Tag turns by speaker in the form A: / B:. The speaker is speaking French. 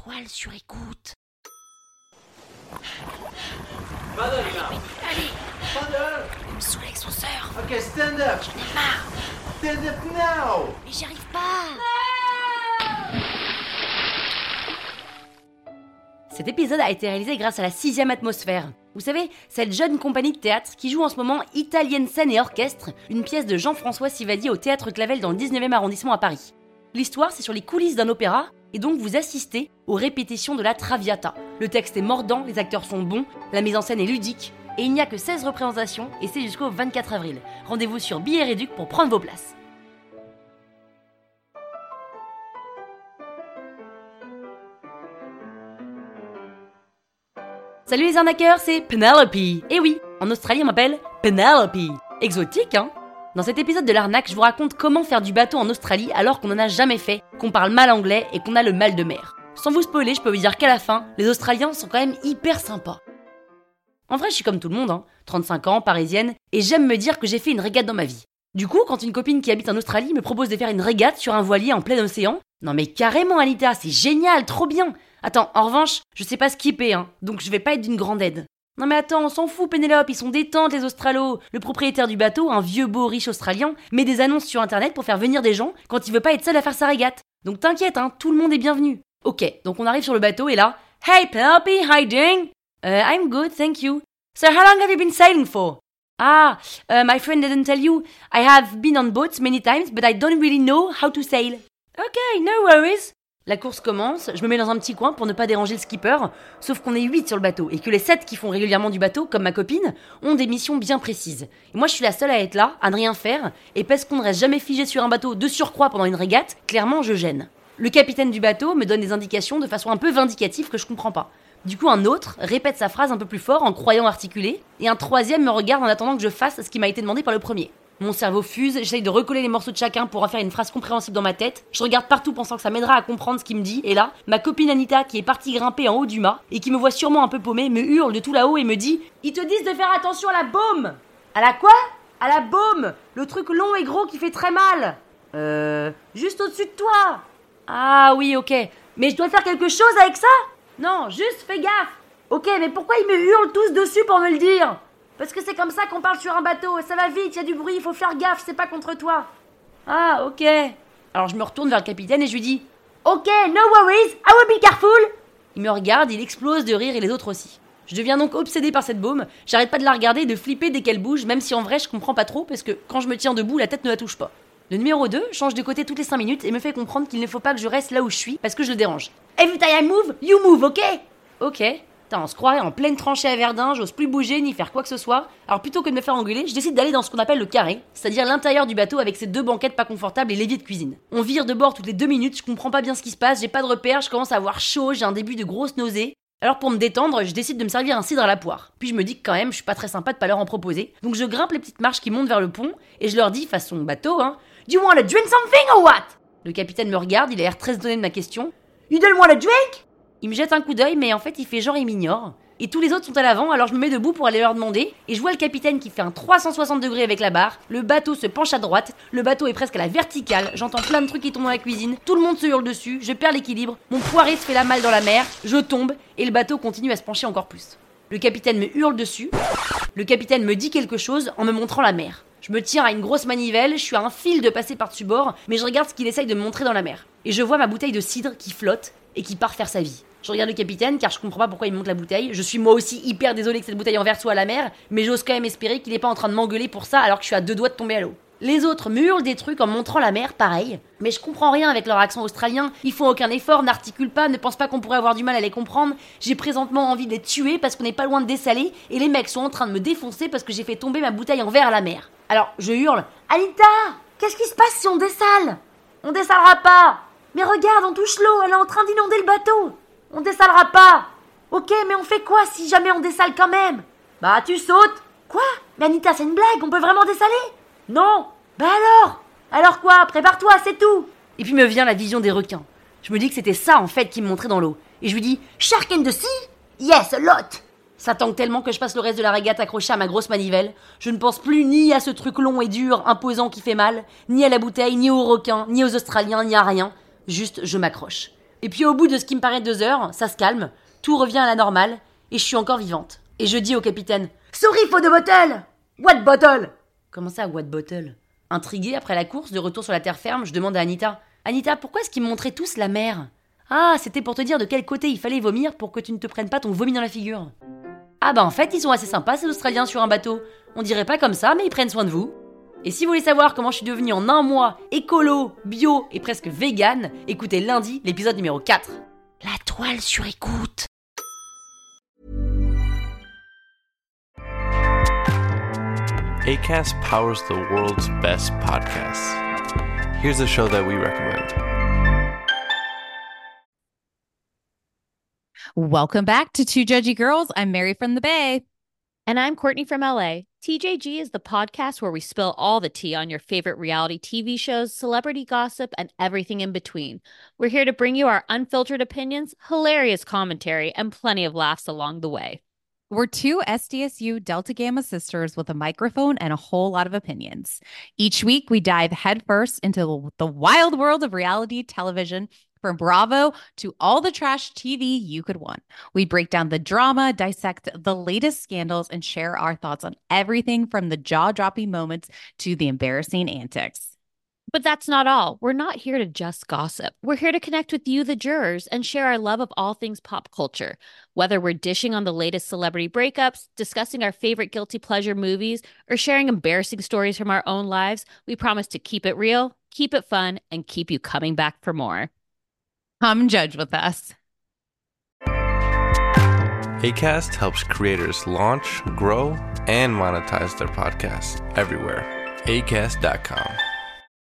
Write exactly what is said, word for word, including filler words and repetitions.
A: étoile sur écoute.
B: Paddle now.
A: Allez,
B: Paddle.
A: il me saoule avec son surf.
B: Okay, stand up.
A: J'en ai marre,
B: Stand up now.
A: mais j'y arrive pas. Cet épisode a été réalisé grâce à la sixième atmosphère. Vous savez, cette jeune compagnie de théâtre qui joue en ce moment Italienne Scène et Orchestre, une pièce de Jean-François Sivadi au Théâtre Clavel dans le dix-neuvième arrondissement à Paris. L'histoire, c'est sur les coulisses d'un opéra, et donc vous assistez aux répétitions de la Traviata. Le texte est mordant, les acteurs sont bons, la mise en scène est ludique, et il n'y a que seize représentations, et c'est jusqu'au vingt-quatre avril. Rendez-vous sur Billets Réduc pour prendre vos places. Salut les arnaqueurs, c'est Penelope. Et oui, en Australie on m'appelle Penelope. Exotique, hein? Dans cet épisode de l'arnaque, je vous raconte comment faire du bateau en Australie alors qu'on n'en a jamais fait, qu'on parle mal anglais et qu'on a le mal de mer. Sans vous spoiler, je peux vous dire qu'à la fin, les Australiens sont quand même hyper sympas. En vrai, je suis comme tout le monde, hein, trente-cinq ans, parisienne, et j'aime me dire que j'ai fait une régate dans ma vie. Du coup, quand une copine qui habite en Australie me propose de faire une régate sur un voilier en plein océan, non mais carrément Anita, c'est génial, trop bien. Attends, en revanche, je sais pas skipper, hein, donc je vais pas être d'une grande aide. Non mais attends, on s'en fout Pénélope, ils sont détentes les Australos. Le propriétaire du bateau, un vieux beau riche australien, met des annonces sur internet pour faire venir des gens quand il veut pas être seul à faire sa régate. Donc t'inquiète, hein, tout le monde est bienvenu. Ok, donc on arrive sur le bateau et là, Hey Penelope, how you doing? Uh, I'm good, thank you. So how long have you been sailing for? Ah, uh, my friend didn't tell you. I have been on boats many times, but I don't really know how to sail. Okay, no worries. La course commence, je me mets dans un petit coin pour ne pas déranger le skipper, sauf qu'on est huit sur le bateau et que les sept qui font régulièrement du bateau, comme ma copine, ont des missions bien précises. Et moi je suis la seule à être là, à ne rien faire, et parce qu'on ne reste jamais figé sur un bateau de surcroît pendant une régate, clairement je gêne. Le capitaine du bateau me donne des indications de façon un peu vindicative que je comprends pas. Du coup un autre répète sa phrase un peu plus fort en croyant articuler, et un troisième me regarde en attendant que je fasse ce qui m'a été demandé par le premier. Mon cerveau fuse, j'essaye de recoller les morceaux de chacun pour en faire une phrase compréhensible dans ma tête. Je regarde partout pensant que ça m'aidera à comprendre ce qu'il me dit. Et là, ma copine Anita, qui est partie grimper en haut du mât et qui me voit sûrement un peu paumée, me hurle de tout là-haut et me dit « Ils te disent de faire attention à la baume !»« À la quoi ?»« À la baume, le truc long et gros qui fait très mal. »« Euh... Juste au-dessus de toi. »« Ah oui, ok. Mais je dois faire quelque chose avec ça ?»« Non, juste fais gaffe. »« Ok, mais pourquoi ils me hurlent tous dessus pour me le dire ?» Parce que c'est comme ça qu'on parle sur un bateau, ça va vite, il y a du bruit, il faut faire gaffe, c'est pas contre toi. Ah, ok. Alors je me retourne vers le capitaine et je lui dis « Ok, no worries, I will be careful !» Il me regarde, il explose de rire et les autres aussi. Je deviens donc obsédée par cette baume, j'arrête pas de la regarder et de flipper dès qu'elle bouge, même si en vrai je comprends pas trop parce que quand je me tiens debout, la tête ne la touche pas. Le numéro deux change de côté toutes les cinq minutes et me fait comprendre qu'il ne faut pas que je reste là où je suis parce que je le dérange. « Every time I move, you move, ok ?» Ok. Putain, on se croirait en pleine tranchée à Verdun, j'ose plus bouger ni faire quoi que ce soit. Alors plutôt que de me faire engueuler, je décide d'aller dans ce qu'on appelle le carré, c'est-à-dire l'intérieur du bateau avec ses deux banquettes pas confortables et l'évier de cuisine. On vire de bord toutes les deux minutes, je comprends pas bien ce qui se passe, j'ai pas de repères, je commence à avoir chaud, j'ai un début de grosse nausée. Alors pour me détendre, je décide de me servir un cidre à la poire. Puis je me dis que quand même, je suis pas très sympa de pas leur en proposer. Donc je grimpe les petites marches qui montent vers le pont et je leur dis, façon bateau, hein, « Do you want to drink something or what ?» Le capitaine me regarde, il a l'air très étonné de ma question. « You don't want to drink ?» Il me jette un coup d'œil, mais en fait il fait genre il m'ignore. Et tous les autres sont à l'avant, alors je me mets debout pour aller leur demander, et je vois le capitaine qui fait un trois cent soixante degrés avec la barre, le bateau se penche à droite, le bateau est presque à la verticale, j'entends plein de trucs qui tombent dans la cuisine, tout le monde se hurle dessus, je perds l'équilibre, mon poiré se fait la malle dans la mer, je tombe, et le bateau continue à se pencher encore plus. Le capitaine me hurle dessus, le capitaine me dit quelque chose en me montrant la mer. Je me tiens à une grosse manivelle, je suis à un fil de passer par-dessus bord, mais je regarde ce qu'il essaye de me montrer dans la mer. Et je vois ma bouteille de cidre qui flotte, et qui part faire sa vie. Je regarde le capitaine car je comprends pas pourquoi il me monte la bouteille. Je suis moi aussi hyper désolée que cette bouteille en verre soit à la mer, mais j'ose quand même espérer qu'il est pas en train de m'engueuler pour ça alors que je suis à deux doigts de tomber à l'eau. Les autres me hurlent des trucs en montrant la mer, pareil, mais je comprends rien avec leur accent australien, ils font aucun effort, n'articulent pas, ne pensent pas qu'on pourrait avoir du mal à les comprendre. J'ai présentement envie de les tuer parce qu'on n'est pas loin de dessaler et les mecs sont en train de me défoncer parce que j'ai fait tomber ma bouteille en verre à la mer. Alors je hurle « Anita, qu'est-ce qui se passe si on dessale ?»« On dessalera pas !»« Mais regarde, on touche l'eau, elle est en train d'inonder le bateau !»« On dessalera pas !»« Ok, mais on fait quoi si jamais on dessale quand même ?»« Bah tu sautes !»« Quoi ? Mais Anita, c'est une blague, on peut vraiment dessaler ?»« Non !»« Bah alors ?»« Alors quoi ? Prépare-toi, c'est tout !» Et puis me vient la vision des requins. Je me dis que c'était ça en fait qui me montrait dans l'eau. Et je lui dis « Shark in the sea ? Yes, a lot !» Ça tangue tellement que je passe le reste de la régate accrochée à ma grosse manivelle. Je ne pense plus ni à ce truc long et dur, imposant qui fait mal, ni à la bouteille, ni aux requins, ni aux Australiens, ni à rien. Juste, je m'accroche. Et puis au bout de ce qui me paraît deux heures, ça se calme, tout revient à la normale, et je suis encore vivante. Et je dis au capitaine « Sorry for the bottle !»« What bottle ?» Comment ça, what bottle ? Intriguée après la course, de retour sur la terre ferme, je demande à Anita « Anita, pourquoi est-ce qu'ils me montraient tous la mer ?»« Ah, c'était pour te dire de quel côté il fallait vomir pour que tu ne te prennes pas ton vomi dans la figure. »« Ah bah en fait, ils sont assez sympas ces Australiens sur un bateau. On dirait pas comme ça, mais ils prennent soin de vous. » Et si vous voulez savoir comment je suis devenue en un mois écolo, bio et presque vegan, écoutez lundi l'épisode numéro quatre. La toile sur écoute.
C: Acast powers the world's best podcasts. Here's a show that we recommend.
D: Welcome back to Two Judgy Girls. I'm Mary from the Bay.
E: And I'm Courtney from L A. T J G is the podcast where we spill all the tea on your favorite reality T V shows, celebrity gossip, and everything in between. We're here to bring you our unfiltered opinions, hilarious commentary, and plenty of laughs along the way.
D: We're two S D S U Delta Gamma sisters with a microphone and a whole lot of opinions. Each week, we dive headfirst into the wild world of reality television, from Bravo to all the trash T V you could want. We break down the drama, dissect the latest scandals, and share our thoughts on everything from the jaw-dropping moments to the embarrassing antics.
E: But that's not all. We're not here to just gossip. We're here to connect with you, the jurors, and share our love of all things pop culture. Whether we're dishing on the latest celebrity breakups, discussing our favorite guilty pleasure movies, or sharing embarrassing stories from our own lives, we promise to keep it real, keep it fun, and keep you coming back for more.
D: Come judge with us.
C: Acast helps creators launch, grow, and monetize their podcasts everywhere. acast dot com.